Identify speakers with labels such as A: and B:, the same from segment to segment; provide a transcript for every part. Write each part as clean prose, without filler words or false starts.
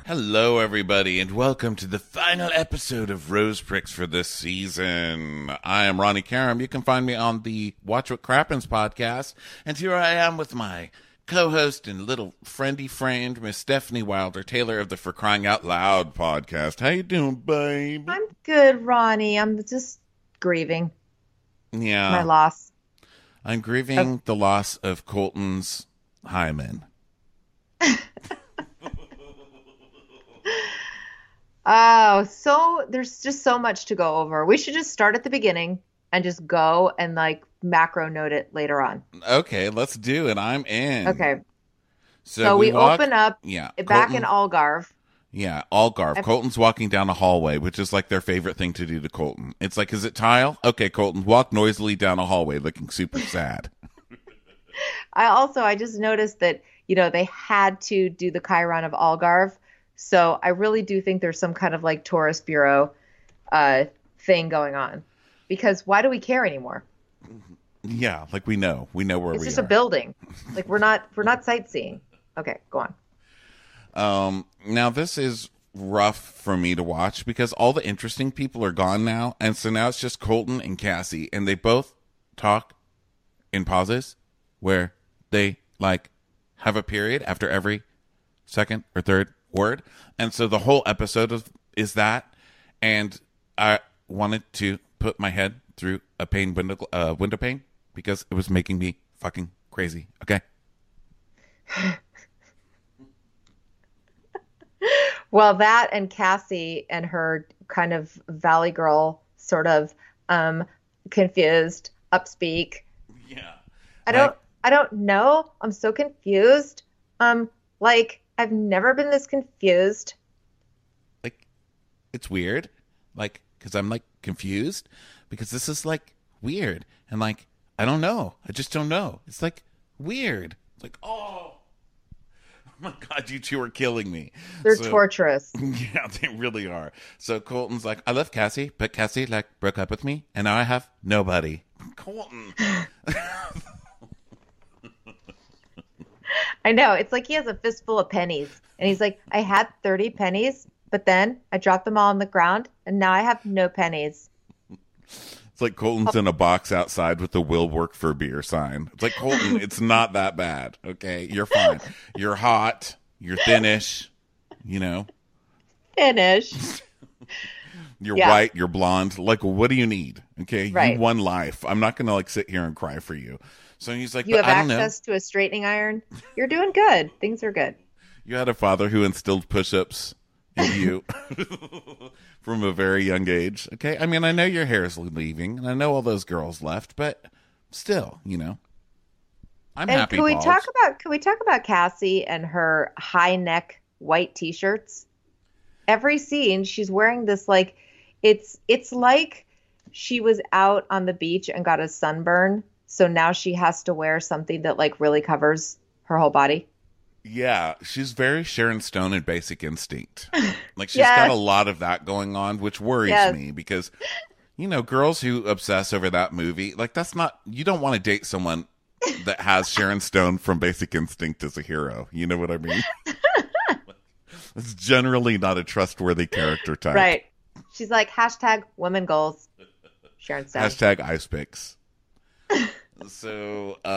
A: Hello, everybody, and welcome to the final episode of Rose Pricks for this season. I am Ronnie Karam. You can find me on the Watch What Crappens podcast, and here I am with my co-host and little friendy friend, Miss Stephanie Wilder Taylor of the For Crying Out Loud podcast. How you doing, babe?
B: I'm good, Ronnie. I'm just grieving my loss.
A: I'm grieving the loss of Colton's hymen.
B: Oh, so there's just so much to go over. We should just start at the beginning and just go and macro note it later on.
A: Okay, let's do it. I'm in.
B: Okay.
A: So
B: we open up back
A: Colton,
B: in Algarve.
A: Yeah, Algarve. Colton's walking down a hallway, which is like their favorite thing to do to Colton. It's like, is it tile? Okay, Colton, walk noisily down a hallway looking super sad.
B: I just noticed that, they had to do the Chiron of Algarve. So I really do think there's some kind of tourist bureau thing going on, because why do we care anymore?
A: Yeah, we know where we are.
B: It's just a building. We're not sightseeing. Okay, go
A: on. Now this is rough for me to watch because all the interesting people are gone now, and so now it's just Colton and Cassie, and they both talk in pauses where they have a period after every second or third word, and so the whole episode is that, and I wanted to put my head through a window pane because it was making me fucking crazy. Okay.
B: Well, that and Cassie and her kind of Valley Girl sort of confused upspeak.
A: Yeah.
B: I don't know. I'm so confused. I've never been this confused.
A: It's weird. Because I'm confused because this is weird. And I don't know. I just don't know. It's weird. It's oh my God, you two are killing me.
B: They're torturous.
A: Yeah, they really are. So Colton's I love Cassie, but Cassie broke up with me and now I have nobody. Colton.
B: I know. It's he has a fistful of pennies. And he's I had 30 pennies, but then I dropped them all on the ground, and now I have no pennies.
A: It's Colton's in a box outside with the "Will Work for Beer" sign. It's Colton, it's not that bad, okay? You're fine. You're hot. You're thinnish,
B: Finish.
A: You're white. You're blonde. What do you need, okay?
B: Right.
A: You won life. I'm not going to, sit here and cry for you. So he's
B: you have access to a straightening iron. You're doing good. Things are good.
A: You had a father who instilled push-ups in you from a very young age. Okay, I mean, I know your hair is leaving, and I know all those girls left, but still, I'm happy.
B: Can we talk about Cassie and her high neck white t-shirts? Every scene, she's wearing this it's like she was out on the beach and got a sunburn. So now she has to wear something that really covers her whole body.
A: Yeah, she's very Sharon Stone in Basic Instinct. She's got a lot of that going on, which worries me because, girls who obsess over that movie, that's not, you don't want to date someone that has Sharon Stone from Basic Instinct as a hero. You know what I mean? It's generally not a trustworthy character type.
B: Right. She's hashtag women goals. Sharon Stone.
A: Hashtag ice picks. So,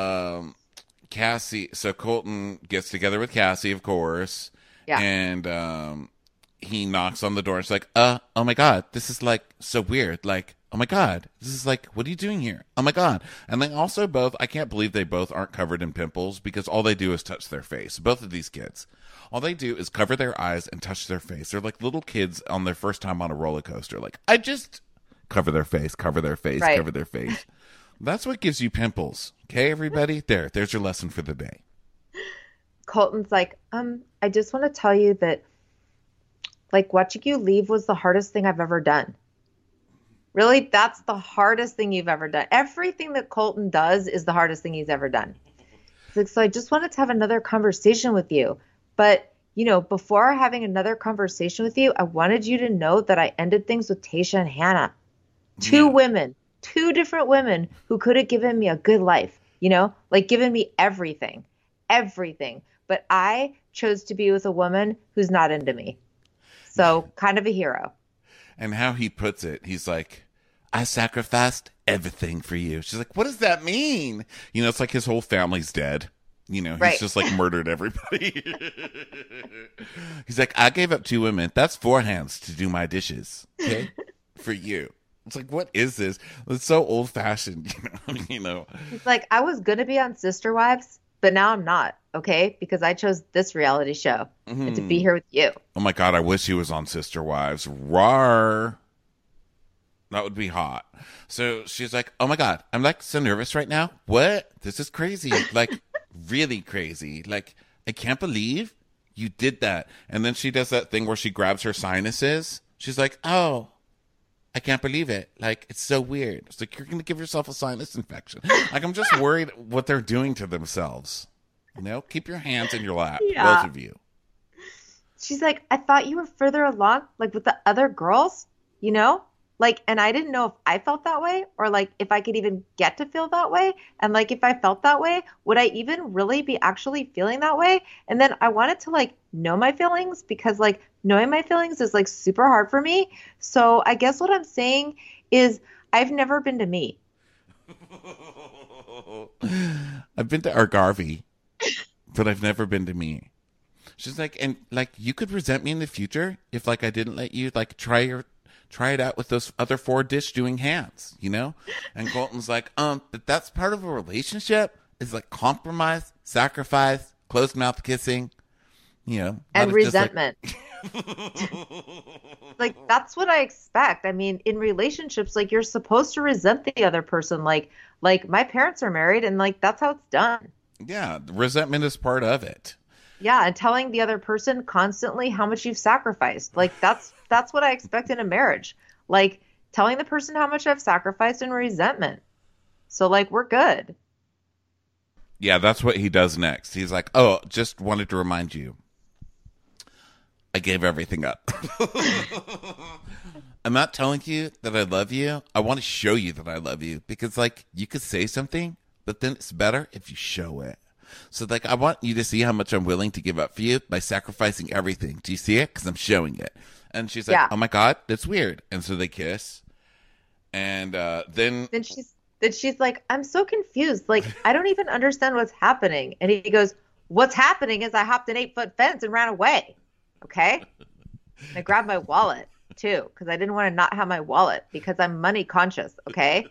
A: Colton gets together with Cassie, of course.
B: Yeah.
A: And, he knocks on the door. It's oh my God, this is so weird. Oh my God, this is what are you doing here? Oh my God. And they also both, I can't believe they both aren't covered in pimples because all they do is touch their face. Both of these kids. All they do is cover their eyes and touch their face. They're little kids on their first time on a roller coaster. I just cover their face, cover their face,
B: right.
A: Cover their face. That's what gives you pimples. Okay, everybody? There's your lesson for the day.
B: Colton's I just want to tell you that, watching you leave was the hardest thing I've ever done. Really? That's the hardest thing you've ever done. Everything that Colton does is the hardest thing he's ever done. It's so I just wanted to have another conversation with you. But, before having another conversation with you, I wanted you to know that I ended things with Tasha and Hannah. Two different women who could have given me a good life, given me everything. but I chose to be with a woman who's not into me. So kind of a hero.
A: And how he puts it, he's like, I sacrificed everything for you. She's like, what does that mean? You know, it's like his whole family's dead. You know, he's
B: Right.
A: just like murdered everybody. He's like, I gave up 2 women. That's 4 hands to do my dishes. Okay. For you. It's like, what is this? It's so old fashioned, you know.
B: He's like, I was going to be on Sister Wives, but now I'm not, okay? Because I chose this reality show and to be here with you.
A: Oh my God, I wish he was on Sister Wives. Rar. That would be hot. So she's like, oh my God, I'm like so nervous right now. What? This is crazy. Like, really crazy. Like, I can't believe you did that. And then she does that thing where she grabs her sinuses. She's like, oh, I can't believe it. Like, it's so weird. It's like, you're going to give yourself a sinus infection. Like, I'm just worried what they're doing to themselves. You know, keep your hands in your lap,
B: Yeah.
A: both of you.
B: She's like, I thought you were further along, like with the other girls, you know? Like, and I didn't know if I felt that way or like if I could even get to feel that way. And like, if I felt that way, would I even really be actually feeling that way? And then I wanted to like know my feelings because like knowing my feelings is like super hard for me. So I guess what I'm saying is I've never been to me.
A: I've been to Argarvy, but I've never been to me. She's like, and like, you could resent me in the future if like I didn't let you like try it out with those other 4 dish doing hands, you know? And Colton's like, but that's part of a relationship. Is like compromise, sacrifice, closed mouth kissing, you know,
B: And
A: not just like-
B: resentment. Like that's what I expect. I mean, in relationships, like you're supposed to resent the other person. Like my parents are married and like that's how it's done.
A: yeah, resentment is part of it.
B: Yeah, and telling the other person constantly how much you've sacrificed. Like that's what I expect in a marriage. Like telling the person how much I've sacrificed and resentment. So like we're good.
A: Yeah, that's what he does next. He's like, oh, just wanted to remind you, I gave everything up. I'm not telling you that I love you. I want to show you that I love you because, like, you could say something, but then it's better if you show it. So, like, I want you to see how much I'm willing to give up for you by sacrificing everything. Do you see it? Because I'm showing it. And she's like,
B: Yeah.
A: oh my God, that's weird. And so they kiss. And then
B: Then she's like, I'm so confused. Like I don't even understand what's happening. And he goes, what's happening is I hopped an 8-foot fence and ran away. Okay. And I grabbed my wallet too, because I didn't want to not have my wallet because I'm money conscious. Okay.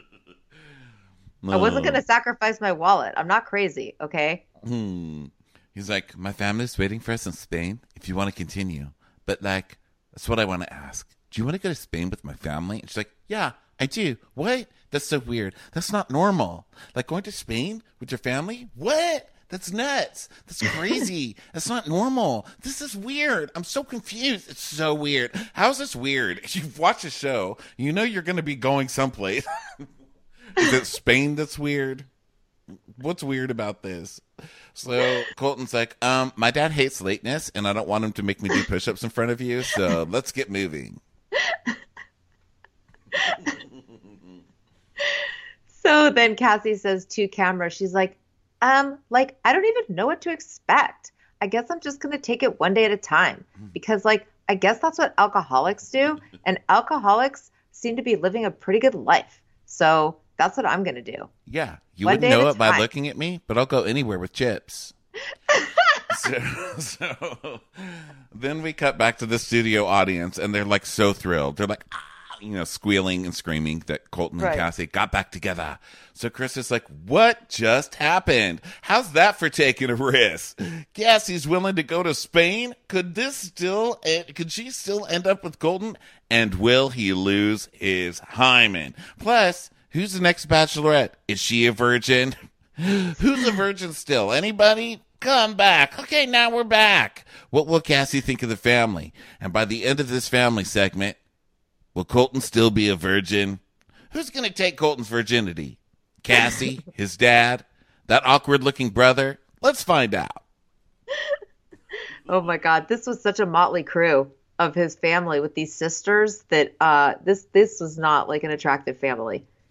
B: I wasn't going to sacrifice my wallet. I'm not crazy. Okay.
A: He's like, my family's waiting for us in Spain if you want to continue. But, like, that's what I want to ask. Do you want to go to Spain with my family? And she's like, yeah, I do. What? That's so weird. That's not normal. Like, going to Spain with your family? What? That's nuts. That's crazy. That's not normal. This is weird. I'm so confused. It's so weird. How's this weird? If you've watched a show, you know you're going to be going someplace. Is it Spain that's weird? What's weird about this? So Colton's like, my dad hates lateness and I don't want him to make me do push-ups in front of you, so let's get moving.
B: So then Cassie says to camera, she's like, I don't even know what to expect. I guess I'm just going to take it one day at a time because like, I guess that's what alcoholics do. And alcoholics seem to be living a pretty good life. So that's what I'm going to do.
A: Yeah, you
B: One
A: wouldn't
B: day at
A: know
B: a
A: it by
B: time.
A: looking at me, but I'll go anywhere with chips. So then we cut back to the studio audience, and they're like so thrilled. They're like, squealing and screaming that Colton and
B: Right.
A: Cassie got back together. So Chris is like, what just happened? How's that for taking a risk? Cassie's willing to go to Spain? Could she still end up with Colton? And will he lose his hymen? Plus, who's the next bachelorette? Is she a virgin? Who's a virgin still? Anybody? Come back. Okay, now we're back. What will Cassie think of the family? And by the end of this family segment, will Colton still be a virgin? Who's going to take Colton's virginity? Cassie, his dad, that awkward-looking brother? Let's find out.
B: Oh my God, this was such a motley crew of his family with these sisters that this was not like an attractive family.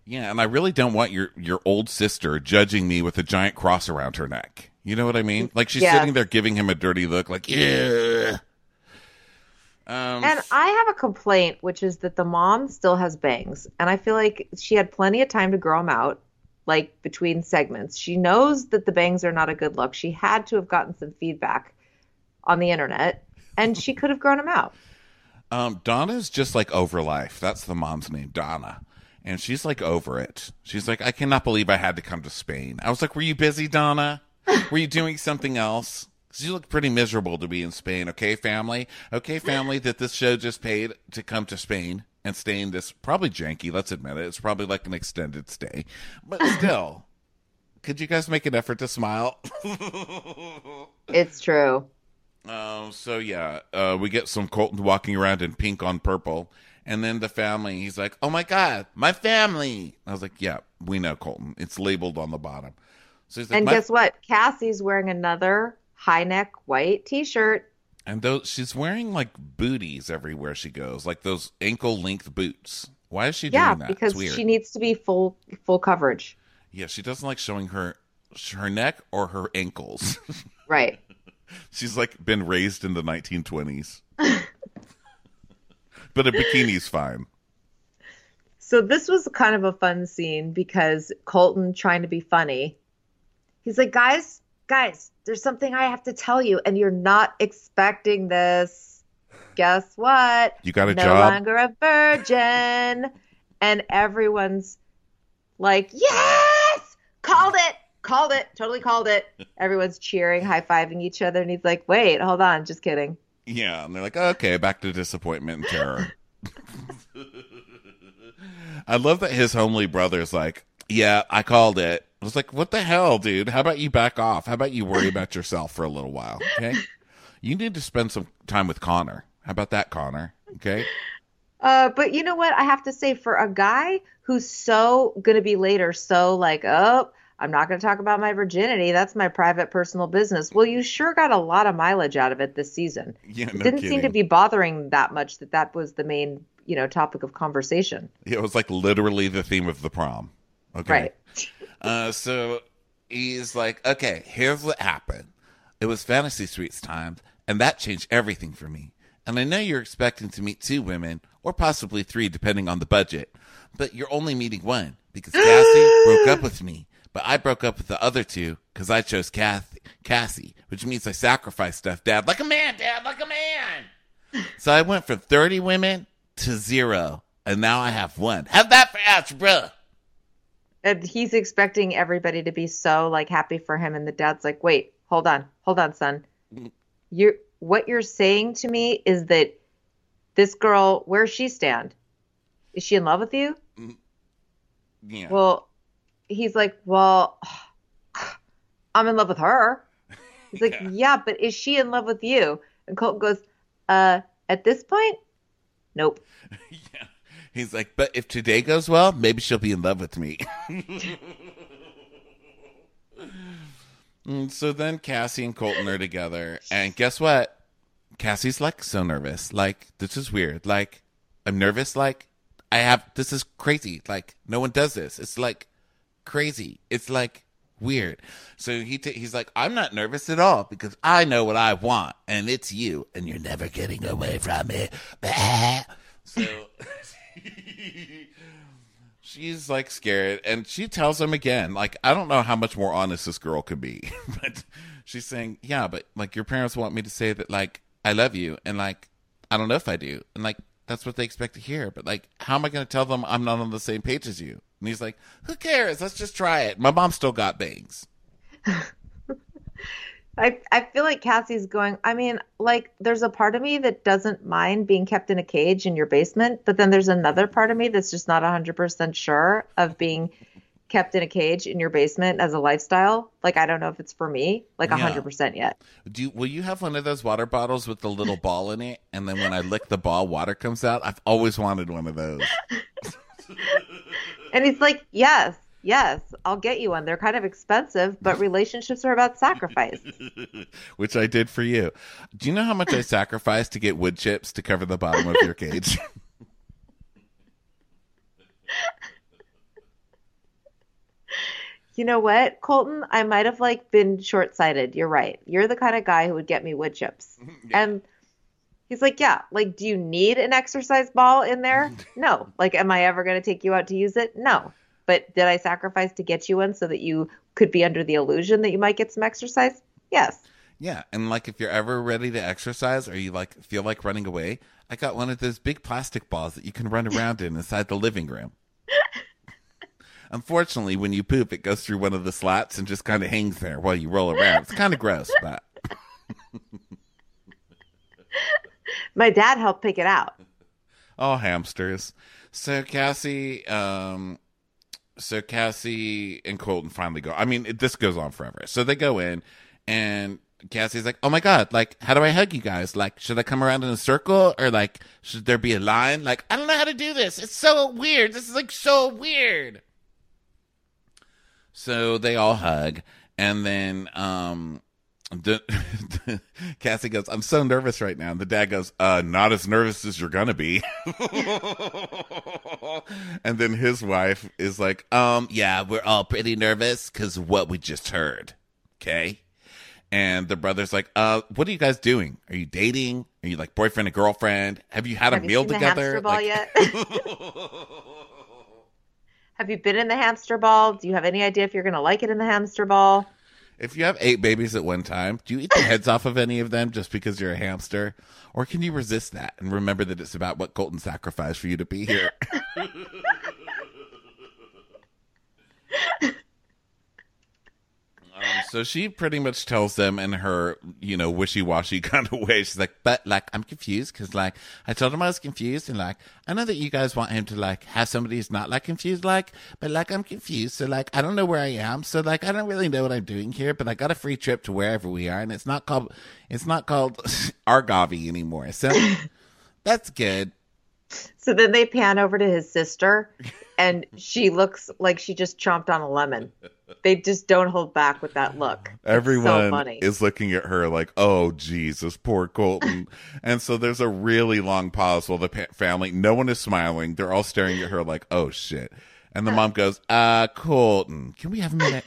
A: Yeah, and I really don't want your old sister judging me with a giant cross around her neck. You know what I mean? Like she's
B: Yeah.
A: sitting there giving him a dirty look, like yeah.
B: And I have a complaint, which is that the mom still has bangs. And I feel like she had plenty of time to grow them out, like between segments. She knows that the bangs are not a good look. She had to have gotten some feedback on the internet, and she could have grown them out.
A: Donna's just like over life. That's the mom's name, Donna. And she's like over it. She's like, I cannot believe I had to come to Spain. I was like, were you busy, Donna? Were you doing something else? You look pretty miserable to be in Spain, okay, family? Okay, family, that this show just paid to come to Spain and stay in this, probably janky, let's admit it. It's probably like an extended stay. But still, could you guys make an effort to smile?
B: It's true.
A: So yeah, we get some Colton walking around in pink on purple. And then the family, he's like, oh my God, my family. I was like, yeah, we know, Colton. It's labeled on the bottom. So he's like,
B: And guess what? Cassie's wearing another high neck white t-shirt.
A: And those, she's wearing like booties everywhere she goes, like those ankle length boots. Why is she doing that?
B: Because she needs to be full coverage.
A: Yeah, she doesn't like showing her neck or her ankles.
B: Right.
A: She's like been raised in the 1920s. But a bikini's fine.
B: So this was kind of a fun scene because Colton, trying to be funny, he's like, guys, there's something I have to tell you, and you're not expecting this. Guess what?
A: You got a
B: no
A: job?
B: No longer a virgin. And everyone's like, yes! Called it, totally called it. Everyone's cheering, high-fiving each other, and he's like, wait, hold on, just kidding.
A: Yeah, and they're like, okay, back to disappointment and terror. I love that his homely brother's like, yeah, I called it. I was like, what the hell, dude? How about you back off? How about you worry about yourself for a little while, okay? You need to spend some time with Connor. How about that, Connor? Okay?
B: But you know what? I have to say, for a guy who's so going to be later, so like, oh, I'm not going to talk about my virginity. That's my private personal business. Well, you sure got a lot of mileage out of it this season.
A: Yeah, no
B: It didn't
A: kidding.
B: seem to be bothering that much that was the main, topic of conversation.
A: It was like literally the theme of the prom. Okay.
B: Right.
A: So he's like, okay, here's what happened. It was Fantasy Suites time, and that changed everything for me. And I know you're expecting to meet 2 women, or possibly 3, depending on the budget. But you're only meeting 1, because Cassie broke up with me. But I broke up with the other 2, because I chose Cassie, which means I sacrificed stuff, Dad. Like a man, Dad, like a man. So I went from 30 women to 0, and now I have 1. Have that for algebra.
B: And he's expecting everybody to be so like happy for him. And the dad's like, wait, hold on, son. What you're saying to me is that this girl, where's she stand? Is she in love with you?
A: Yeah.
B: Well, he's like, well, I'm in love with her. He's like, yeah, but is she in love with you? And Colton goes, at this point, nope.
A: Yeah. He's like, but if today goes well, maybe she'll be in love with me. So then Cassie and Colton are together. And guess what? Cassie's like so nervous. Like, this is weird. Like, I'm nervous. Like, this is crazy. Like, no one does this. It's like crazy. It's like weird. So he's like, I'm not nervous at all because I know what I want. And it's you. And you're never getting away from it. So she's like scared, and she tells him again, like, I don't know how much more honest this girl could be, but she's saying, yeah, but like your parents want me to say that like I love you, and like I don't know if I do, and like that's what they expect to hear, but like how am I going to tell them I'm not on the same page as you? And he's like, who cares? Let's just try it. My mom still got bangs.
B: I feel like Cassie's going, I mean, like, there's a part of me that doesn't mind being kept in a cage in your basement, but then there's another part of me that's just not 100% sure of being kept in a cage in your basement as a lifestyle. Like, I don't know if it's for me, like 100% yet.
A: Will you have one of those water bottles with the little ball in it? And then when I lick the ball, water comes out? I've always wanted one of those.
B: And he's like, yes, I'll get you one. They're kind of expensive, but relationships are about sacrifice.
A: Which I did for you. Do you know how much I sacrificed to get wood chips to cover the bottom of your cage?
B: You know what, Colton? I might have like been short-sighted. You're right. You're the kind of guy who would get me wood chips.
A: Yeah.
B: And he's like, yeah, like, do you need an exercise ball in there? No. Like, am I ever going to take you out to use it? No. But did I sacrifice to get you one so that you could be under the illusion that you might get some exercise? Yes.
A: Yeah, and like if you're ever ready to exercise or you like feel like running away, I got one of those big plastic balls that you can run around in inside the living room. Unfortunately, when you poop, it goes through one of the slats and just kind of hangs there while you roll around. It's kind of gross, but
B: My dad helped pick it out.
A: oh, hamsters. So Cassie and Colton finally go. I mean, this goes on forever. So they go in, and Cassie's like, "Oh my god! Like, how do I hug you guys? Like, should I come around in a circle or like, should there be a line? Like, I don't know how to do this. It's so weird. This is like so weird." So they all hug, and then the, Cassie goes, "I'm so nervous right now." And the dad goes, "Not as nervous as you're gonna be." And then his wife is like, "Yeah, we're all pretty nervous because of what we just heard." Okay. And the brother's like, "What are you guys doing? Are you dating? Are you like boyfriend and girlfriend? Have you had a
B: Have you
A: meal
B: seen the
A: together?"
B: hamster ball
A: Like,
B: yet? Have you been in the hamster ball? Do you have any idea if you're going to like it in the hamster ball?
A: if you have 8 babies at one time, do you eat the heads off of any of them just because you're a hamster? Or can you resist that and remember that it's about what Colton sacrificed for you to be here? So she pretty much tells them in her, wishy-washy kind of way. She's like, but, like, I'm confused because, like, I told him I was confused. And, like, I know that you guys want him to, like, have somebody who's not, like, confused, like, but, like, I'm confused. So, like, I don't know where I am. So, like, I don't really know what I'm doing here. But I got a free trip to wherever we are. And it's not called Argavy anymore. So that's good.
B: So then they pan over to his sister, and she looks like she just chomped on a lemon. They just don't hold back with that look. It's so
A: Everyone
B: funny.
A: is looking at her like, "Oh, Jesus, poor Colton." And so there's a really long pause while the family, no one is smiling. They're all staring at her like, "Oh, shit." And the mom goes, "Colton, can we have a minute?"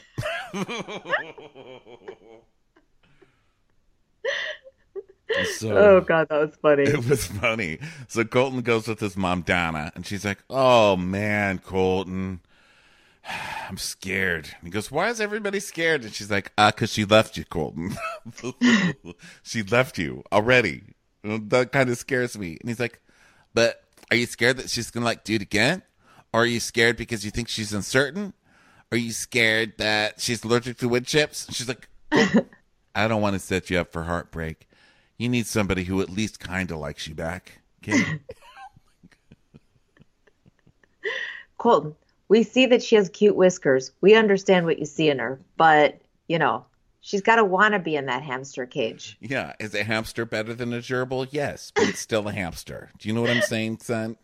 A: So
B: Oh God, that was funny.
A: it was funny. So Colton goes with his mom, Donna, and she's like, "Oh, man, Colton, I'm scared." And he goes, "Why is everybody scared?" And she's like, "'Cause she left you, Colton." She left you already. That kind of scares me. And he's like, "But are you scared that she's gonna like do it again? Or are you scared because you think she's uncertain? Are you scared that she's allergic to wood chips?" She's like, "Colton, I don't want to set you up for heartbreak. You need somebody who at least kind of likes you back." Okay?
B: Colton, we see that she has cute whiskers. We understand what you see in her, but she's got to want to be in that hamster cage.
A: Yeah. Is a hamster better than a gerbil? Yes, but it's still a hamster. Do you know what I'm saying, son?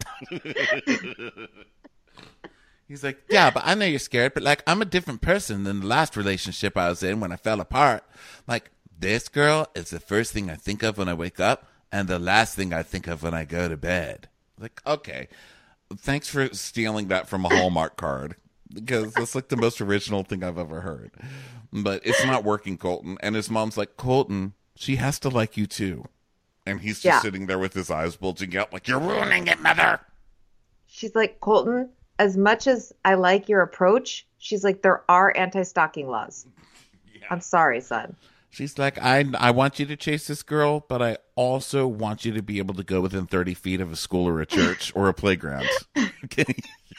A: He's like, "Yeah, but I know you're scared, but like, I'm a different person than the last relationship I was in when I fell apart. Like, this girl is the first thing I think of when I wake up and the last thing I think of when I go to bed." Like, okay. Thanks for stealing that from a Hallmark card because that's like the most original thing I've ever heard. But it's not working, Colton. And his mom's like, "Colton, she has to like you too." And he's just
B: Yeah.
A: sitting there with his eyes bulging out like, "You're ruining it, mother."
B: She's like, Colton, as much as I like your approach, she's like, there are anti-stalking laws. I'm sorry, son.
A: She's like, I want you to chase this girl, but I also want you to be able to go within 30 feet of a school or a church or a playground. Okay.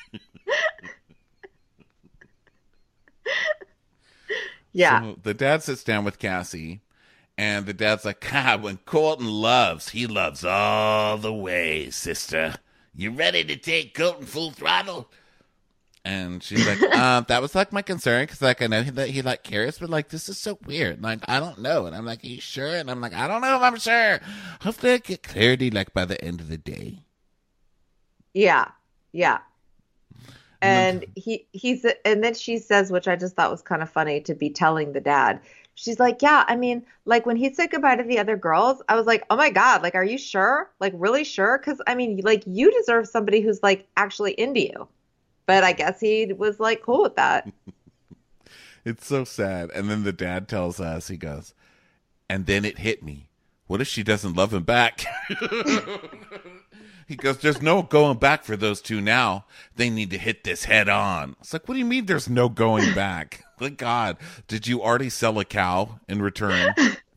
B: Yeah.
A: So the dad sits down with Cassie, and the dad's like, when Colton loves, he loves all the way, sister. You ready to take Colton full throttle? And she's like, that was like my concern because like I know that he like cares, but like this is so weird. Like I don't know. And I'm like, "Are you sure?" And I'm like, "I don't know if I'm sure. Hopefully I get clarity like by the end of the day."
B: Yeah. Yeah. And and then she says, which I just thought was kind of funny to be telling the dad. She's like, "Yeah, I mean, like when he said goodbye to the other girls, I was like, oh my God, like, are you sure? Like, really sure? Because I mean, like, you deserve somebody who's like actually into you." But I guess he was like cool with that.
A: It's so sad. And then the dad tells us, he goes, and then it hit me. What if she doesn't love him back? He goes, there's no going back for those two now. They need to hit this head on. It's like, what do you mean there's no going back? Good God. Did you already sell a cow in return?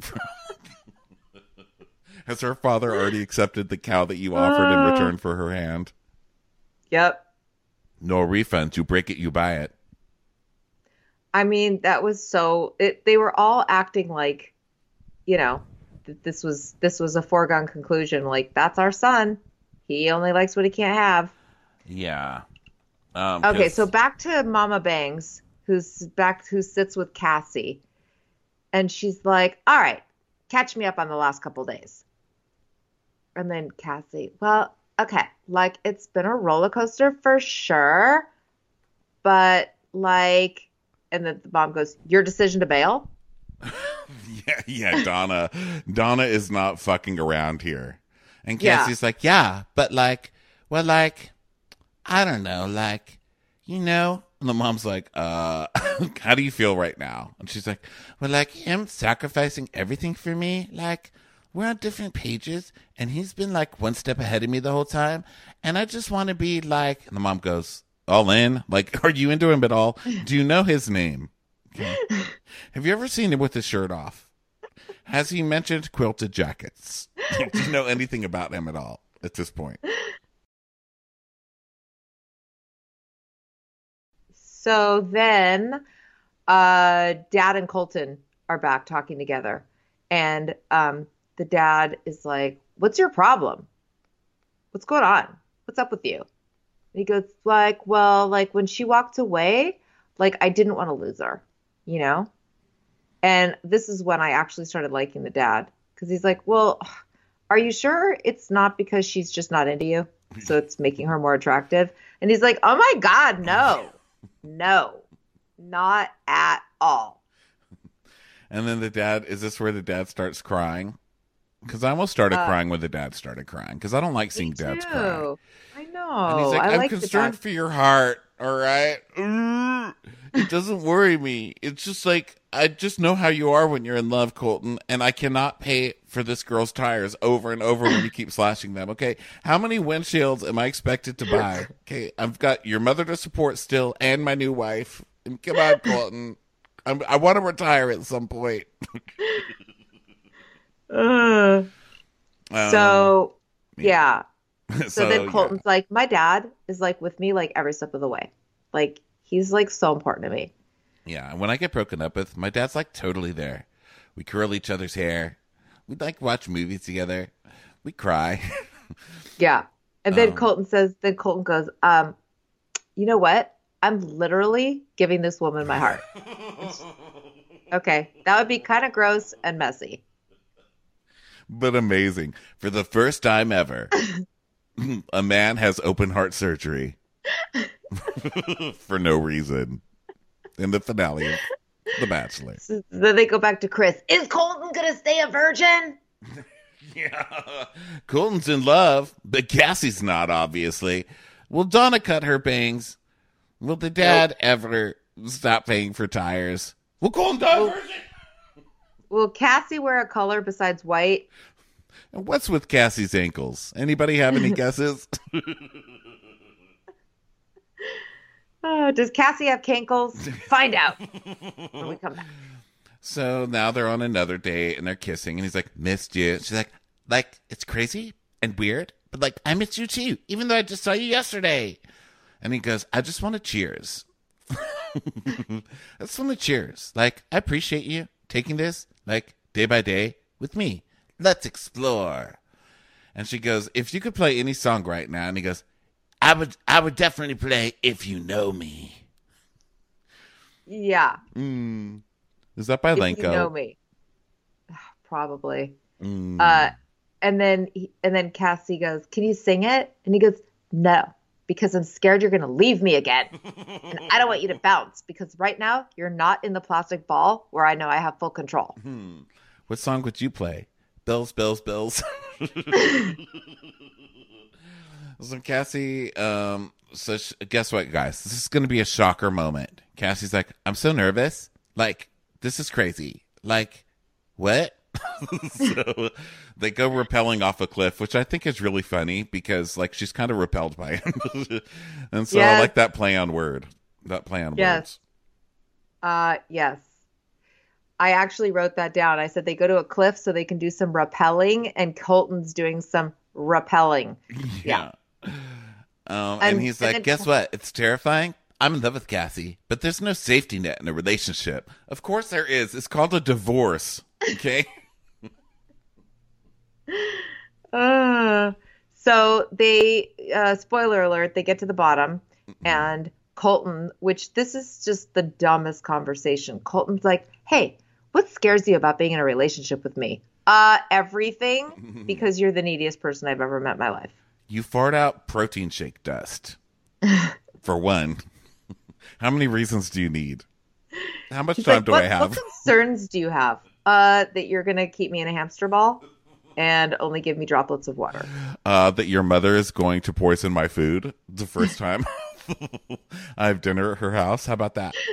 A: Has her father already accepted the cow that you offered in return for her hand?
B: Yep.
A: No refunds. You break it, you buy it.
B: I mean, that was they were all acting like, this was a foregone conclusion. Like, that's our son. He only likes what he can't have.
A: Yeah.
B: Okay, so back to Mama Bangs, who sits with Cassie. And she's like, all right, catch me up on the last couple days. And then Cassie, well, okay, like, it's been a roller coaster for sure. But, like, and then the mom goes, your decision to bail?
A: Yeah, Donna is not fucking around here. And Cassie's like, yeah, but like, well, like, I don't know, like, And the mom's like, how do you feel right now? And she's like, well, like, him sacrificing everything for me, like, we're on different pages, and he's been like one step ahead of me the whole time, and I just want to be like, and the mom goes, all in? Like, are you into him at all? Do you know his name? Okay. Have you ever seen him with his shirt off? Has he mentioned quilted jackets? Do you know anything about him at all at this point?
B: So then Dad and Colton are back talking together. And the dad is like, what's your problem? What's going on? What's up with you? And he goes like, well, like when she walked away, like I didn't want to lose her, And this is when I actually started liking the dad, because he's like, well, are you sure it's not because she's just not into you? So it's making her more attractive. And he's like, oh my God, no, not at all.
A: And then is this where the dad starts crying? Because I almost started crying when the dad started crying, because I don't like seeing dads cry.
B: I know.
A: And he's like, I'm concerned for your heart, all right? It doesn't worry me. It's just like, I just know how you are when you're in love, Colton, and I cannot pay for this girl's tires over and over when you keep slashing them, okay? How many windshields am I expected to buy? Okay, I've got your mother to support still and my new wife. And come on, Colton. I want to retire at some point.
B: So, yeah. So then Colton's like, my dad is like with me like every step of the way. Like, he's like so important to me.
A: Yeah, and when I get broken up with, my dad's like totally there. We curl each other's hair. We like watch movies together. We cry.
B: Yeah. And then Colton goes, you know what? I'm literally giving this woman my heart. Okay. That would be kind of gross and messy.
A: But amazing. For the first time ever, a man has open heart surgery for no reason in the finale of The Bachelor.
B: So then they go back to Chris. Is Colton going to stay a virgin?
A: Yeah. Colton's in love, but Cassie's not, obviously. Will Donna cut her bangs? Will the dad ever stop paying for tires? Will Colton die a virgin?
B: Will Cassie wear a color besides white?
A: And what's with Cassie's ankles? Anybody have any guesses?
B: Does Cassie have cankles? Find out when we come back.
A: So now they're on another date and they're kissing, and he's like, missed you. She's like, it's crazy and weird, but like, I missed you too, even though I just saw you yesterday. And he goes, I just want to cheers. I just want to cheers. Like, I appreciate you taking this, like, day by day with me. Let's explore. And she goes, if you could play any song right now. And he goes, I would definitely play If You Know Me.
B: Yeah.
A: Is that by Lenko?
B: If You Know Me. Probably. And then Cassie goes, can you sing it? And he goes, no, because I'm scared you're going to leave me again. And I don't want you to bounce, because right now you're not in the plastic ball where I know I have full control.
A: What song would you play? Bills, Bills, Bills. So Cassie, guess what, guys? This is going to be a shocker moment. Cassie's like, I'm so nervous. Like, this is crazy. Like, what? So they go rappelling off a cliff, which I think is really funny because, like, she's kind of repelled by him. And so I
B: Yes.
A: like that play on word. That play on
B: Yes.
A: words.
B: Yes. I actually wrote that down. I said they go to a cliff so they can do some rappelling, and Colton's doing some rappelling. Yeah.
A: Yeah. And he's
B: and
A: like,
B: then
A: guess what? It's terrifying. I'm in love with Cassie, but there's no safety net in a relationship. Of course there is. It's called a divorce. Okay.
B: So they, spoiler alert, they get to the bottom, and Colton, which this is just the dumbest conversation. Colton's like, hey, what scares you about being in a relationship with me? Everything, because you're the neediest person I've ever met in my life.
A: You fart out protein shake dust. For one. How many reasons do you need? How much
B: He's
A: time
B: like,
A: do
B: what,
A: I have?
B: what concerns do you have? That you're going to keep me in a hamster ball and only give me droplets of water.
A: That your mother is going to poison my food the first time I have dinner at her house. How about that?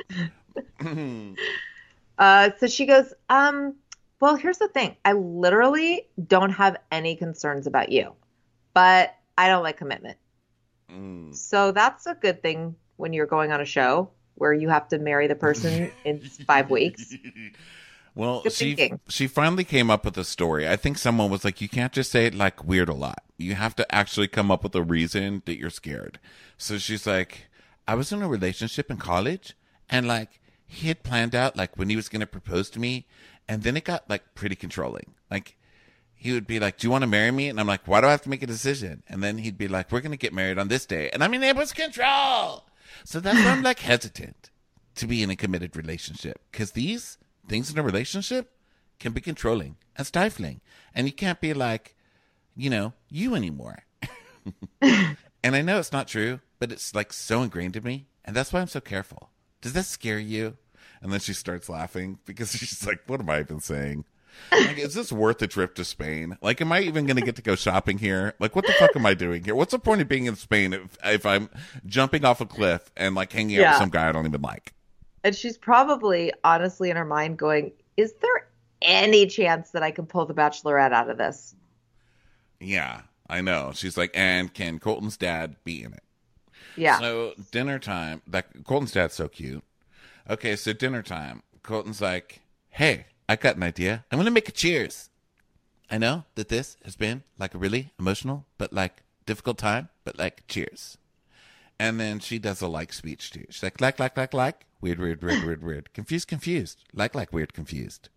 B: So she goes, well, here's the thing. I literally don't have any concerns about you, but I don't like commitment. So that's a good thing when you're going on a show where you have to marry the person in 5 weeks.
A: Well,
B: Good thinking.
A: she finally came up with a story. I think someone was like, you can't just say it like weird a lot. You have to actually come up with a reason that you're scared. So she's like, I was in a relationship in college, and like he had planned out like when he was going to propose to me, and then it got like pretty controlling. Like he would be like, do you want to marry me? And I'm like, why do I have to make a decision? And then he'd be like, we're going to get married on this day. And I mean, it was control. So that's why I'm like hesitant to be in a committed relationship, because these things in a relationship can be controlling and stifling, and you can't be like, you anymore. And I know it's not true, but it's like so ingrained in me, and that's why I'm so careful. Does that scare you? And then she starts laughing because she's like, what am I even saying? Like, is this worth a trip to Spain? Like, am I even going to get to go shopping here? Like, what the fuck am I doing here? What's the point of being in Spain if I'm jumping off a cliff and like hanging out with some guy I don't even like?
B: And she's probably honestly in her mind going, is there any chance that I can pull the Bachelorette out of this?
A: Yeah, I know. She's like, and can Colton's dad be in it?
B: Yeah.
A: So dinner time. Colton's dad's so cute. Okay, so dinner time. Colton's like, hey, I got an idea. I'm gonna make a cheers. I know that this has been like a really emotional but like difficult time, but like cheers. And then she does a like speech too. She's like, weird, weird, weird, weird, weird. Confused, confused. Like, weird, confused.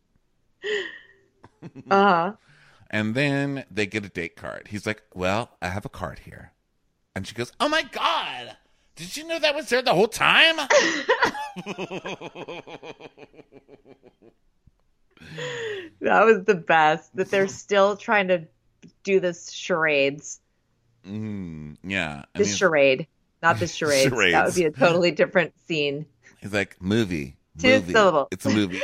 B: Uh-huh.
A: And then they get a date card. He's like, well, I have a card here. And she goes, oh my God, did you know that was there the whole time?
B: That was the best, that they're still trying to do this charades.
A: Yeah. And
B: This charade, not this charades.
A: Charades.
B: That would be a totally different scene.
A: He's like, movie.
B: Two syllables.
A: It's a movie.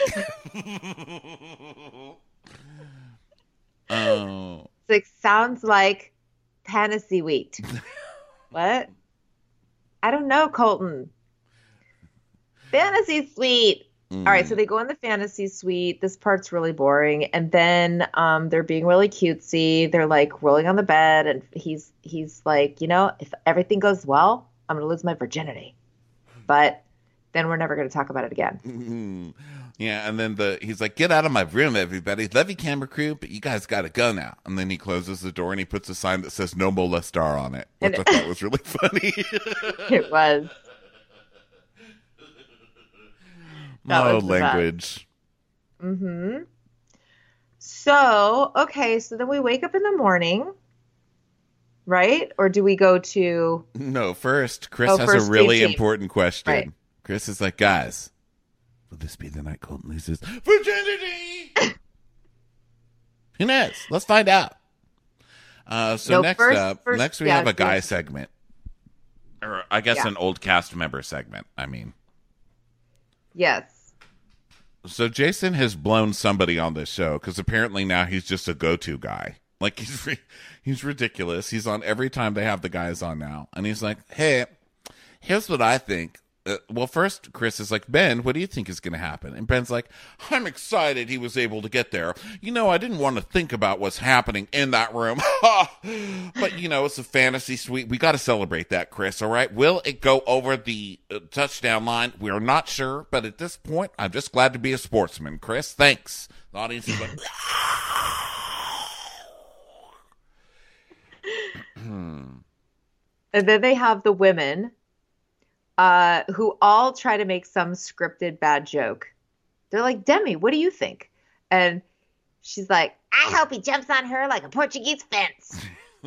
A: Oh.
B: It's like, sounds like Fantasy Week. What? I don't know, Colton. Fantasy Suite. All right, so they go in the fantasy suite. This part's really boring, and then they're being really cutesy. They're like rolling on the bed, and he's like, if everything goes well, I'm gonna lose my virginity, but then we're never gonna talk about it again.
A: Yeah, and then he's like, get out of my room, everybody. Love you, camera crew, but you guys gotta go now. And then he closes the door and he puts a sign that says no molestar on it, which I thought was really funny.
B: It was. That was the
A: language.
B: Mm-hmm. So, okay, so then we wake up in the morning, right? Or do we go to...
A: No, first, Chris has
B: first
A: a really
B: Steve.
A: important question.
B: Right.
A: Chris is like, guys, will this be the night Colton loses virginity? Who knows? Let's find out. So next we have a guy segment. Or I guess an old cast member segment, I mean.
B: Yes.
A: So Jason has blown somebody on this show because apparently now he's just a go-to guy. Like, he's ridiculous. He's on every time they have the guys on now. And he's like, hey, here's what I think well, first Chris is like, Ben, what do you think is going to happen? And Ben's like, I'm excited he was able to get there. I didn't want to think about what's happening in that room. But, it's a fantasy suite. We got to celebrate that, Chris, all right? Will it go over the touchdown line? We're not sure, but at this point, I'm just glad to be a sportsman, Chris. Thanks. The audience is like,
B: And then they have the women who all try to make some scripted bad joke. They're like, Demi, what do you think? And she's like, I hope he jumps on her like a Portuguese fence.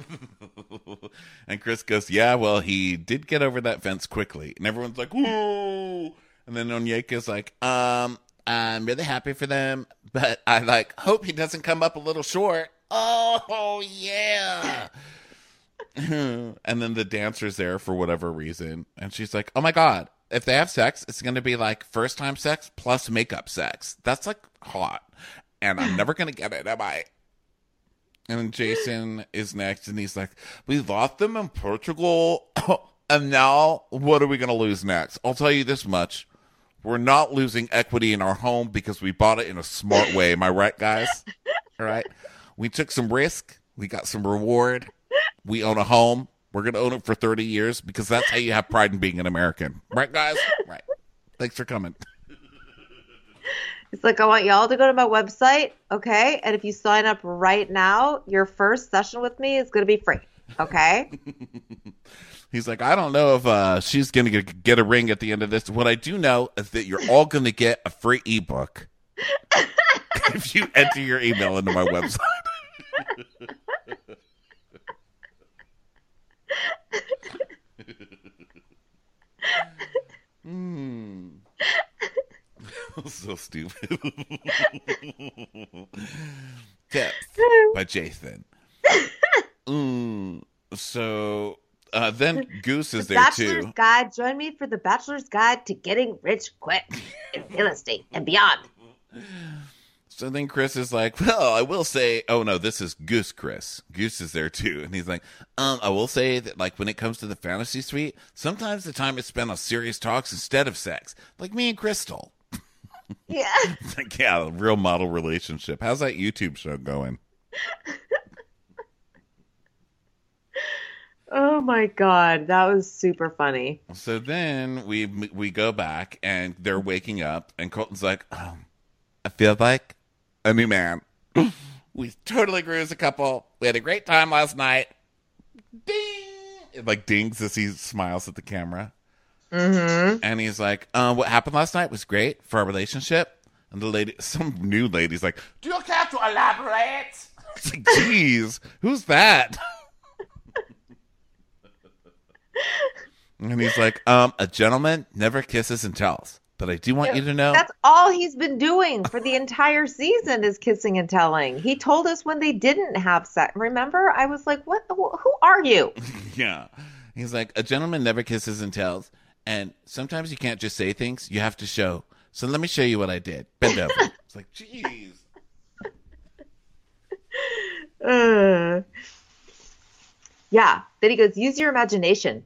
A: And Chris goes, yeah, well, he did get over that fence quickly. And everyone's like, whoa. And then Onyeka's like, I'm really happy for them, but I hope he doesn't come up a little short. Oh, yeah. And then the dancer's there for whatever reason. And she's like, oh my God, if they have sex, it's going to be like first time sex plus makeup sex. That's like hot. And I'm never going to get it, am I? And then Jason is next and he's like, we lost them in Portugal. And now what are we going to lose next? I'll tell you this much. We're not losing equity in our home because we bought it in a smart way. Am I right, guys? All right. We took some risk. We got some reward. We own a home. We're going to own it for 30 years because that's how you have pride in being an American. Right, guys? Right. Thanks for coming.
B: It's like, I want y'all to go to my website, okay? And if you sign up right now, your first session with me is going to be free, okay?
A: He's like, I don't know if she's going to get a ring at the end of this. What I do know is that you're all going to get a free ebook if you enter your email into my website. So stupid. Tips by Jason. So then Goose is there too.
B: Bachelor's Guide. Join me for the Bachelor's Guide to Getting Rich Quick in Real Estate and Beyond.
A: So then Chris is like, well, I will say, oh no, this is Goose Chris. Goose is there too. And he's like, I will say that like when it comes to the fantasy suite, sometimes the time is spent on serious talks instead of sex. Like me and Crystal.
B: Yeah.
A: It's like, yeah, a real model relationship. How's that YouTube show going?
B: Oh my God, that was super funny.
A: So then we go back and they're waking up and Colton's like, I feel like a new man. We totally grew as a couple. We had a great time last night. Ding! It like dings as he smiles at the camera.
B: Mm-hmm.
A: And he's like, what happened last night was great for our relationship. And the lady, some new lady's like, do you care to elaborate? It's like, geez, who's that? And he's like, a gentleman never kisses and tells. But I do want you to know.
B: That's all he's been doing for the entire season is kissing and telling. He told us when they didn't have sex. Remember? I was like, what? Who are you?
A: Yeah. He's like, a gentleman never kisses and tells. And sometimes you can't just say things. You have to show. So let me show you what I did. Bend over. It's like, jeez.
B: Yeah. Then he goes, use your imagination.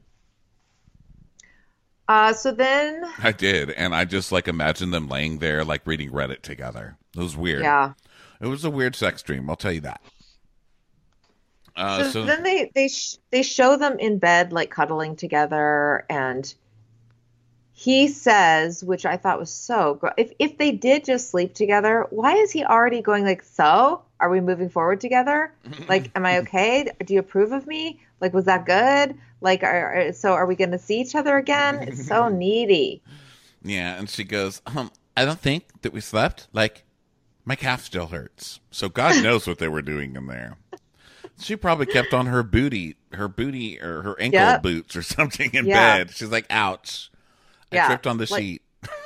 B: So then
A: I did, and I just like imagined them laying there like reading Reddit together. It was weird.
B: Yeah.
A: It was a weird sex dream, I'll tell you that.
B: So then they show them in bed like cuddling together, and he says, which I thought was so if they did just sleep together, why is he already going like, so are we moving forward together? Like, am I okay? Do you approve of me? Like, was that good? Like, are we going to see each other again? It's so needy.
A: Yeah, and she goes, I don't think that we slept. Like, my calf still hurts. So God knows what they were doing in there. She probably kept on her booty or her ankle boots or something in bed. She's like, ouch. I tripped on the sheet.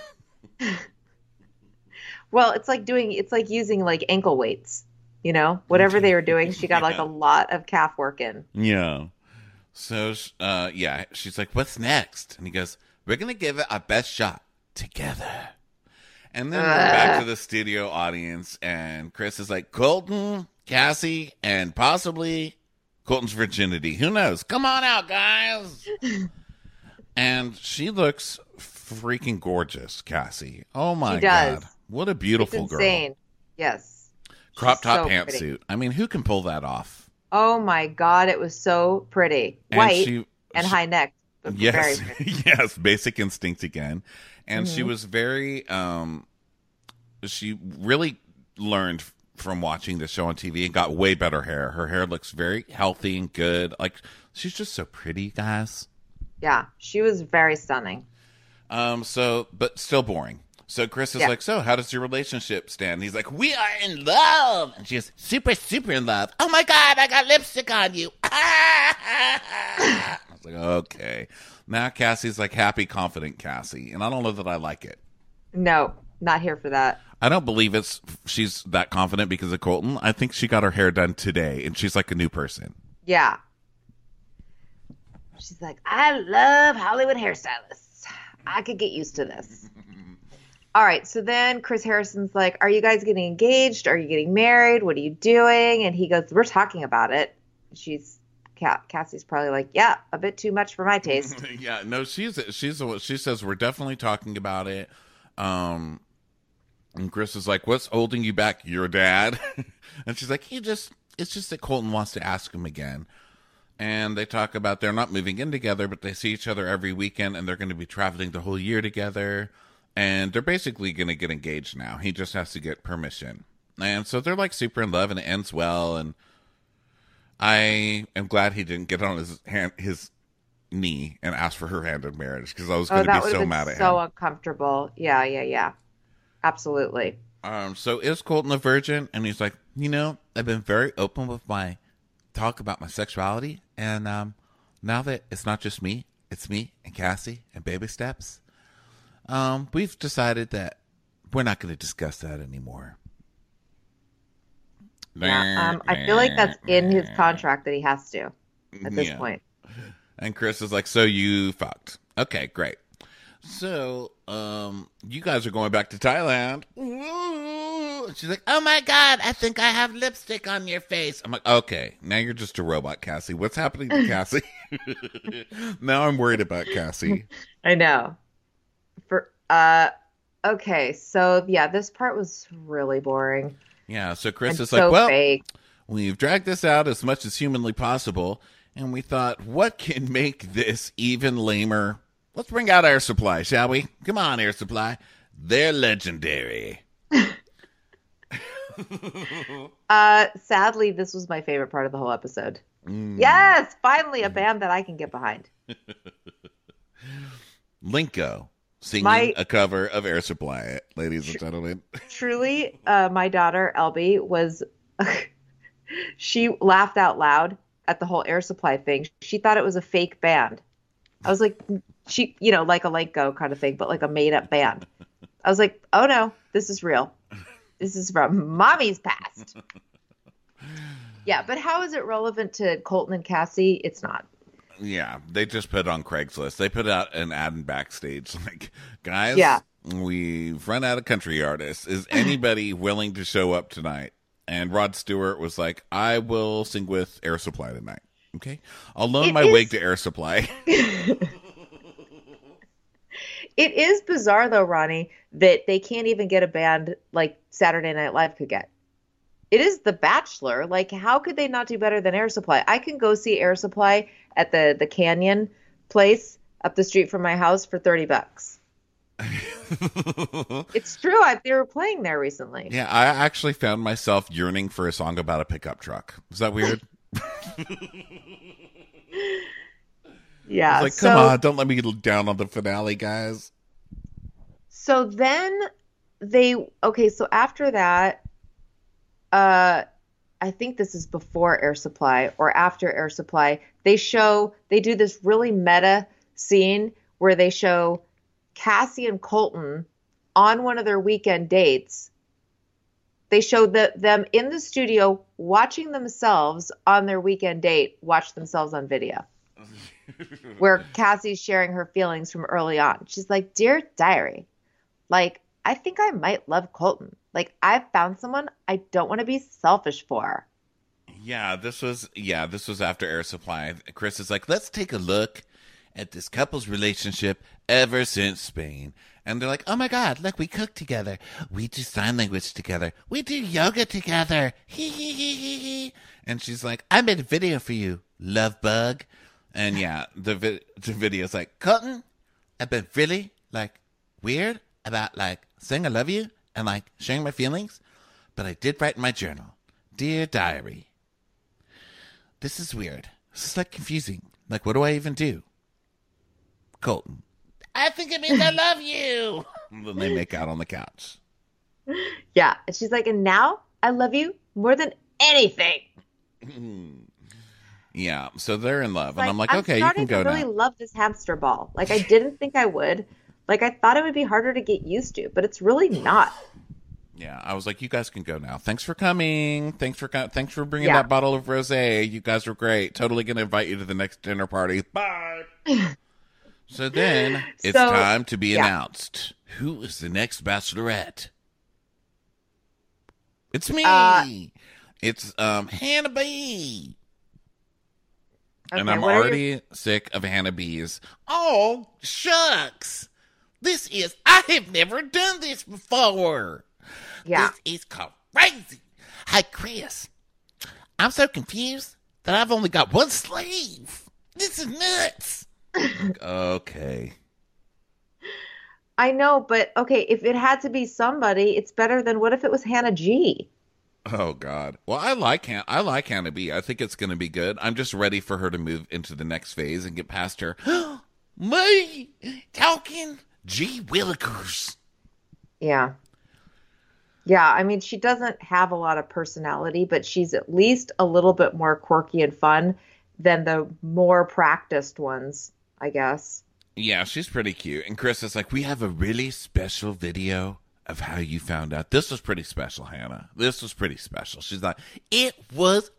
B: Well, it's like using like ankle weights, whatever they were doing. She got like a lot of calf work in.
A: Yeah. So, she's like, what's next? And he goes, we're going to give it our best shot together. And then we're back to the studio audience, and Chris is like, Colton, Cassie, and possibly Colton's virginity. Who knows? Come on out, guys. And she looks freaking gorgeous, Cassie. Oh my
B: She does.
A: God. What a
B: It's
A: beautiful girl.
B: insane. Yes.
A: Crop
B: She's
A: top
B: so pretty.
A: pantsuit. I mean, who can pull that off?
B: Oh my God, it was so pretty. White and high neck. But very
A: Yes,
B: pretty.
A: yes, Basic Instinct again. And she
B: Mhm.
A: was very, she really learned from watching the show on TV and got way better hair. Her hair looks very healthy and good. Like, she's just so pretty, guys.
B: Yeah, she was very stunning.
A: But still boring. So Chris is
B: Yeah.
A: like, so how does your relationship stand? And he's like, we are in love. And she's super, super in love. Oh my God, I got lipstick on you. I was like, okay. Now Cassie's like happy, confident Cassie. And I don't know that I like it.
B: No, not here for that.
A: I don't believe she's that confident because of Colton. I think she got her hair done today and she's like a new person.
B: Yeah. She's like, I love Hollywood hairstylists. I could get used to this. All right. So then Chris Harrison's like, are you guys getting engaged? Are you getting married? What are you doing? And he goes, we're talking about it. Cassie's probably like, yeah, a bit too much for my taste.
A: Yeah, no, she says we're definitely talking about it. And Chris is like, what's holding you back? Your dad? And she's like, it's just that Colton wants to ask him again. And they talk about they're not moving in together, but they see each other every weekend and they're going to be traveling the whole year together. And they're basically going to get engaged now. He just has to get permission. And so they're like super in love and it ends well. And I am glad he didn't get on his knee and ask for her hand in marriage because I was going to be so mad at him.
B: So uncomfortable. Yeah. Absolutely.
A: So is Colton a virgin? And he's like, I've been very open with my talk about my sexuality. And now that it's not just me, it's me and Cassie and baby steps. We've decided that we're not going to discuss that anymore.
B: Yeah, I feel like that's in his contract that he has to at this point.
A: And Chris is like, so you fucked. Okay, great. So, you guys are going back to Thailand. Ooh. She's like, oh my God, I think I have lipstick on your face. I'm like, okay, now you're just a robot, Cassie. What's happening to Cassie? Now I'm worried about Cassie.
B: I know. Okay, so yeah, this part was really boring.
A: Yeah, so Chris
B: And
A: is
B: so
A: like, well,
B: fake.
A: we've dragged this out as much as humanly possible, and we thought, what can make this even lamer? Let's bring out Air Supply, shall we? Come on, Air Supply. They're legendary.
B: Sadly, this was my favorite part of the whole episode. Yes, finally a band that I can get behind.
A: Linko singing a cover of Air Supply, ladies and gentlemen.
B: Truly, my daughter Elby was she laughed out loud at the whole Air Supply thing. She thought it was a fake band. I was like, like a Linko kind of thing, but like a made up band. I was like, oh no, this is real. This is from mommy's past. Yeah, but how is it relevant to Colton and Cassie? It's not.
A: Yeah, they just put it on Craigslist. They put out an ad in Backstage. Like, guys, we've run out of country artists. Is anybody willing to show up tonight? And Rod Stewart was like, I will sing with Air Supply tonight. Okay? I'll loan my wig to Air Supply.
B: It is bizarre, though, Ronnie, that they can't even get a band like Saturday Night Live could get. It is The Bachelor. Like, how could they not do better than Air Supply? I can go see Air Supply at the Canyon place up the street from my house for $30. It's true. They were playing there recently.
A: Yeah, I actually found myself yearning for a song about a pickup truck. Is that weird?
B: Yeah.
A: I was like, come on, don't let me get down on the finale, guys.
B: So then so after that, I think this is before Air Supply or after Air Supply, they do this really meta scene where they show Cassie and Colton on one of their weekend dates. They show them in the studio watching themselves on their weekend date, watch themselves on video. Where Cassie's sharing her feelings from early on. She's like, Dear Diary, like, I think I might love Colton. Like, I've found someone I don't want to be selfish for.
A: Yeah, this was after Air Supply. Chris is like, let's take a look at this couple's relationship ever since Spain. And they're like, oh my God, look, we cook together. We do sign language together. We do yoga together. Hee hee hee hee hee. And she's like, I made a video for you, love bug. And yeah, the video's like, Colton, I've been really weird about saying I love you and sharing my feelings. But I did write in my journal, Dear Diary. This is weird. This is confusing. What do I even do? Colton, I think it means I love you. And then they make out on the couch.
B: Yeah. And she's like, and now I love you more than anything.
A: Yeah. So they're in love. And I'm like, okay, you can go now.
B: I really love this hamster ball. I didn't think I would. I thought it would be harder to get used to, but it's really not.
A: Yeah, I was like, you guys can go now. Thanks for coming. Thanks for bringing that bottle of rosé. You guys were great. Totally going to invite you to the next dinner party. Bye. So then it's time to be announced. Who is the next bachelorette? It's me. It's Hannah B. Okay, and I'm already sick of Hannah B's. Oh, shucks. I have never done this before.
B: Yeah.
A: This is crazy. Hey, Chris, I'm so confused that I've only got one slave. This is nuts. Okay.
B: I know, but okay, if it had to be somebody, it's better than what if it was Hannah G?
A: Oh, God. Well, I like Hannah B. I think it's going to be good. I'm just ready for her to move into the next phase and get past her. Me talking G. Willikers.
B: Yeah. Yeah, I mean, she doesn't have a lot of personality, but she's at least a little bit more quirky and fun than the more practiced ones, I guess.
A: Yeah, she's pretty cute. And Chris is like, we have a really special video of how you found out. This was pretty special, Hannah. This was pretty special. She's like, it was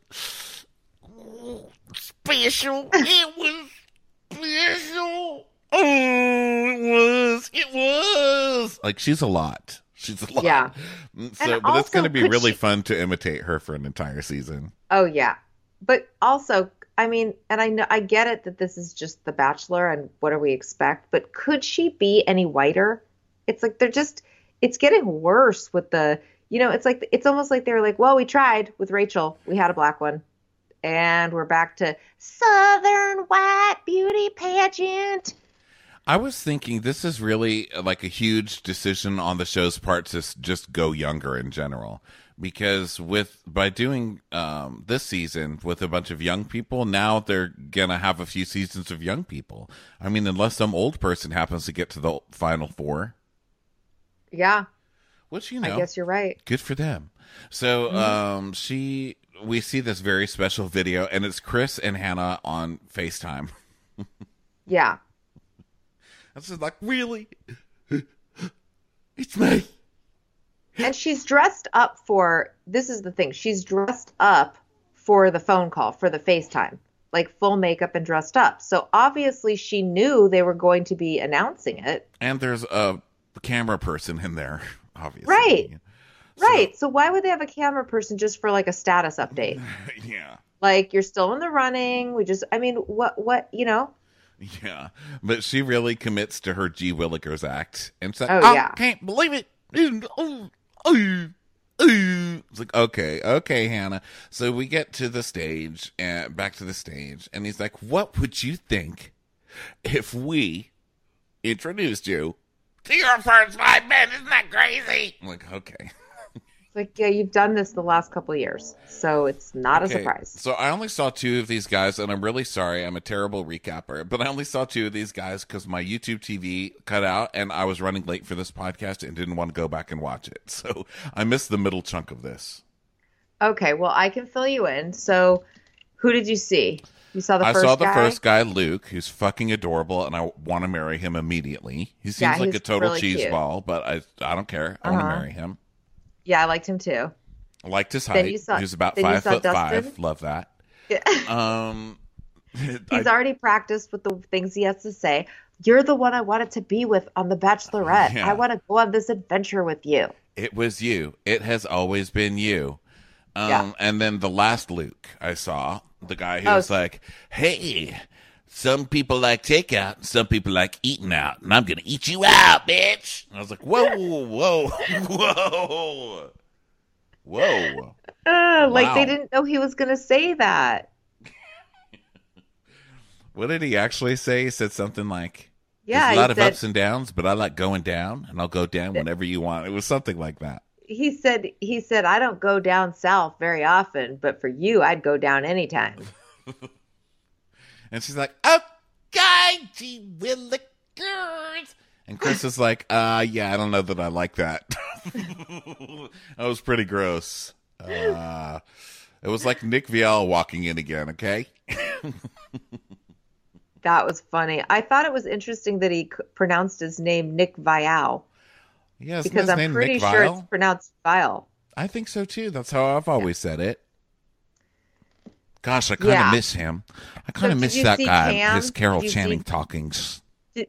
A: special. It was special. Oh, it was. She's a lot. She's a lot.
B: Yeah.
A: But it's going to be really fun to imitate her for an entire season.
B: Oh, yeah. But also, I mean, and I get it that this is just The Bachelor and what do we expect, but could she be any whiter? It's it's getting worse with it's almost like they were like, well, we tried with Rachel. We had a black one. And we're back to Southern white beauty pageant.
A: I was thinking this is really a huge decision on the show's part to just go younger in general, because by doing this season with a bunch of young people, now they're gonna have a few seasons of young people. I mean, unless some old person happens to get to the final four.
B: Yeah.
A: Which,
B: I guess you're right.
A: Good for them. So we see this very special video, and it's Chris and Hannah on FaceTime.
B: Yeah.
A: This is really? It's me.
B: And she's dressed up this is the thing. She's dressed up for the phone call, for the FaceTime, full makeup and dressed up. So obviously she knew they were going to be announcing it. And
A: there's a camera person in there, obviously.
B: Right. Right. So why would they have a camera person just for a status update?
A: Yeah.
B: You're still in the running. What,
A: Yeah, but she really commits to her G. Willikers act. And it's
B: I
A: can't believe it. It's okay, Hannah. So we get to the stage, and back to the stage, and he's like, what would you think if we introduced you to your first 5 minutes? Isn't that crazy? I'm like, okay.
B: Yeah, you've done this the last couple of years, so it's not a surprise.
A: So I only saw 2 of these guys, and I'm really sorry. I'm a terrible recapper, but I only saw 2 of these guys because my YouTube TV cut out, and I was running late for this podcast and didn't want to go back and watch it. So I missed the middle chunk of this.
B: Okay, well, I can fill you in. So who did you see? You saw the first guy?
A: I saw the first guy, Luke, who's fucking adorable, and I want to marry him immediately. He seems like a total really cheeseball, but I don't care. I want to marry him.
B: Yeah, I liked him too.
A: I liked his height. He's about 5'5". Love that.
B: Yeah. He's already practiced with the things he has to say. You're the one I wanted to be with on The Bachelorette. Yeah. I want to go on this adventure with you.
A: It was you. It has always been you. And then the last Luke I saw, the guy who was like, hey, some people like takeout, some people like eating out, and I'm gonna eat you out, bitch. And I was like, whoa, whoa, whoa, whoa.
B: Like they
A: Wow.
B: didn't know he was going to say that.
A: What did he actually say? He said something like, there's
B: Yeah,
A: a
B: he
A: lot of
B: said
A: ups and downs, but I like going down, and I'll go down whenever you want. It was something like that.
B: he said I don't go down south very often, but for you I'd go down anytime.
A: And she's like, okay, gee willikers. And Chris is like, yeah, I don't know that I like that. That was pretty gross. It was like Nick Viall walking in again, okay?
B: That was funny. I thought it was interesting that he pronounced his name Nick Vial
A: Yeah, isn't
B: because
A: his
B: I'm
A: name
B: pretty
A: Nick
B: sure it's
A: Viall?
B: pronounced Vial.
A: I think so too. That's how I've always said it. Gosh, I kind of
B: Yeah.
A: miss him. I kind of
B: did
A: miss
B: you
A: that
B: see
A: guy,
B: Cam?
A: his Carol
B: Did you
A: Channing
B: see-
A: talkings.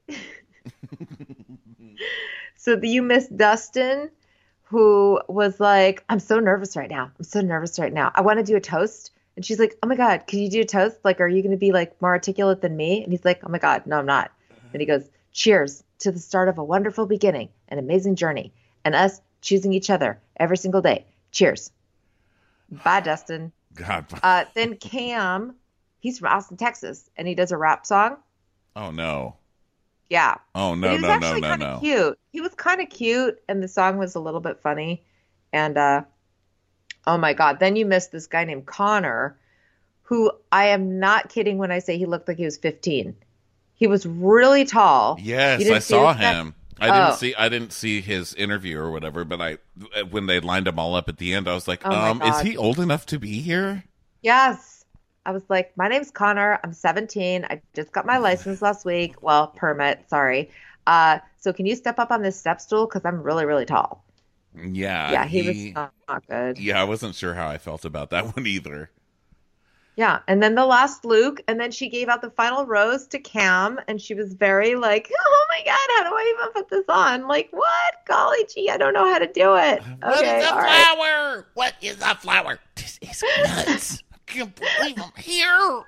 B: So you missed Dustin, who was like, I'm so nervous right now. I'm so nervous right now. I want to do a toast. And she's like, oh my God, can you do a toast? Like, are you going to be like more articulate than me? And he's like, oh my God, no, I'm not. And he goes, cheers to the start of a wonderful beginning, an amazing journey, and us choosing each other every single day. Cheers. Bye, Dustin.
A: God.
B: Then Cam, he's from Austin, Texas, and he does a rap song.
A: Oh, no.
B: Yeah.
A: Oh,
B: But
A: no,
B: he was
A: no, no,
B: actually
A: no,
B: kind of
A: no.
B: cute. He was kind of cute, and the song was a little bit funny. And oh my God, then you missed this guy named Connor, who I am not kidding when I say he looked like he was 15. He was really tall. You
A: Yes,
B: didn't
A: I
B: see
A: saw
B: this guy?
A: him.
B: Oh.
A: I didn't see his interview or whatever, but when they lined them all up at the end, I was like,
B: Oh my
A: is
B: God.
A: he old enough to be here?
B: Yes. I was like, my name's Connor. I'm 17. I just got my license last week. Well, permit, sorry. So can you step up on this step stool? Because I'm really, really tall.
A: Yeah.
B: Yeah, he was not good.
A: Yeah, I wasn't sure how I felt about that one either.
B: Yeah, and then the last Luke, and then she gave out the final rose to Cam, and she was very like, "Oh my God, how do I even put this on? Like, what? Golly gee, I don't know how to do it."
A: What
B: Okay,
A: is a
B: all right.
A: flower? What is a flower? This is nuts. I can't believe I'm here.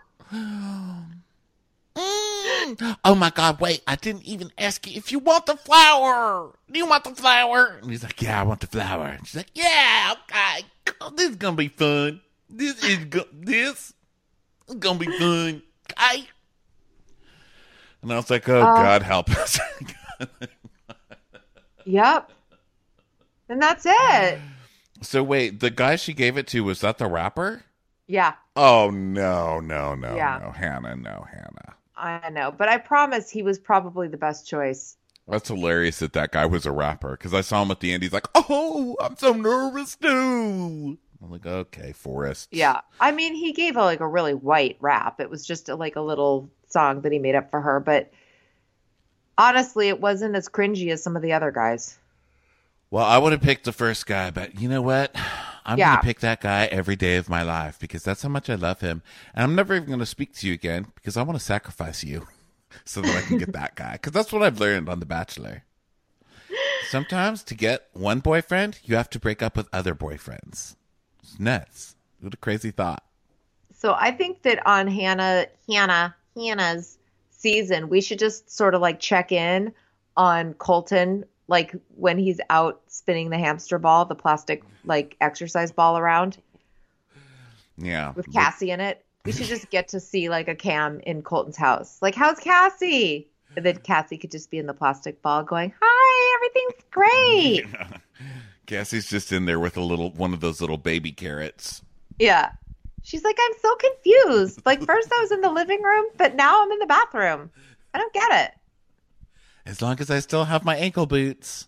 A: Oh my God, wait, I didn't even ask you if you want the flower. Do you want the flower? And he's like, yeah, I want the flower. And she's like, yeah, okay. Oh, this is going to be fun. This is gonna be fun. Okay. And I was like, oh, God help us.
B: Yep. And that's it.
A: So wait, the guy she gave it to, was that the rapper?
B: Yeah,
A: Oh, no, no, no,
B: Yeah.
A: no. Hannah.
B: I know, but I promise he was probably the best choice.
A: That's hilarious that guy was a rapper, because I saw him at the end. He's like, oh, I'm so nervous too. I'm like, okay, Forrest.
B: Yeah, I mean, he gave like a really white rap. It was just like a little song that he made up for her, but honestly, it wasn't as cringy as some of the other guys.
A: Well, I would have picked the first guy, but you know what? I'm
B: Yeah.
A: going to pick that guy every day of my life because that's how much I love him. And I'm never even going to speak to you again because I want to sacrifice you so that I can get that guy. Because that's what I've learned on The Bachelor. Sometimes to get one boyfriend, you have to break up with other boyfriends. It's nuts. What a crazy thought.
B: So I think that on Hannah's season, we should just sort of like check in on Colton, like when he's out spinning the hamster ball, the plastic like exercise ball around
A: Yeah.
B: with Cassie in it. We should just get to see like a Cam in Colton's house. Like, how's Cassie? And then Cassie could just be in the plastic ball going, hi, everything's great.
A: Cassie's just in there with one of those little baby carrots.
B: Yeah. She's like, I'm so confused. Like, first I was in the living room, but now I'm in the bathroom. I don't get it.
A: As long as I still have my ankle boots.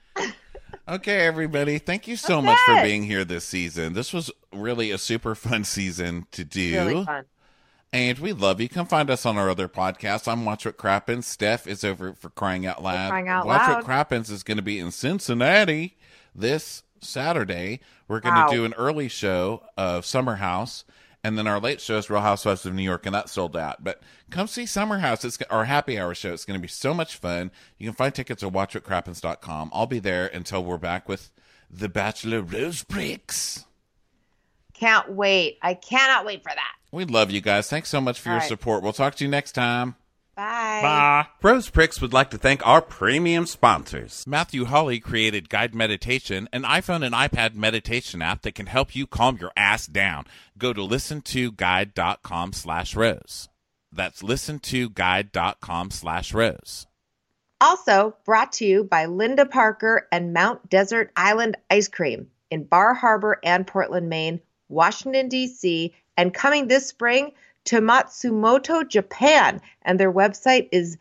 A: Okay, everybody. Thank you so much for being here this season. This was really a super fun season to do.
B: Really fun.
A: And we love you. Come find us on our other podcasts. I'm Watch What Crappens. Steph is over for Crying Out Loud.
B: Crying Out
A: Watch
B: Loud.
A: What Crappens is going to be in Cincinnati this Saturday. We're going
B: Wow.
A: to do an early show of Summer House. And then our late show is Real Housewives of New York, and that's sold out. But come see Summer House. It's our happy hour show. It's going to be so much fun. You can find tickets at watchwhatcrappens.com. I'll be there until we're back with The Bachelor Rose Bricks.
B: Can't wait. I cannot wait for that.
A: We love you guys. Thanks so much for your support. We'll talk to you next time.
B: Bye.
C: Bye. Rose Pricks would like to thank our premium sponsors.
A: Matthew Hawley created Guide Meditation, an iPhone and iPad meditation app that can help you calm your ass down. Go to listentoguide.com/rose. That's listentoguide.com/rose.
B: Also brought to you by Linda Parker and Mount Desert Island Ice Cream in Bar Harbor and Portland, Maine, Washington, D.C., and coming this spring to Matsumoto, Japan. And their website is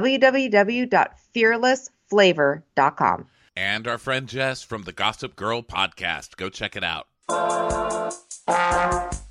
B: www.fearlessflavor.com.
A: And our friend Jess from the Gossip Girl podcast. Go check it out.